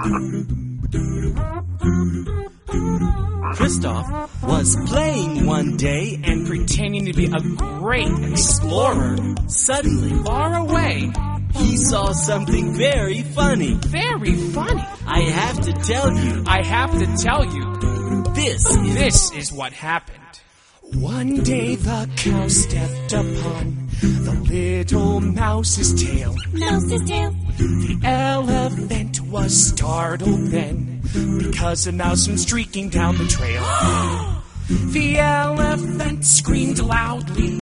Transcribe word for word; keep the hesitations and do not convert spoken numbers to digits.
Kristoff was playing one day and pretending to be a great explorer. Suddenly, Far away. he saw something very funny. Very funny. I have to tell you, I have to tell you, this is... this is what happened. One day the cow stepped upon the little mouse's tail. Mouse's tail. The elephant was startled then, because a mouse went streaking down the trail. The elephant screamed loudly.